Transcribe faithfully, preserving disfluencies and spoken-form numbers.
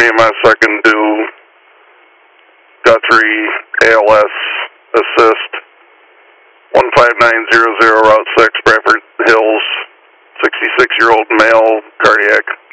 E M S, I can do Guthrie, A L S, assist, one five nine zero zero, Route six, Bradford Hills, sixty-six-year-old male, cardiac.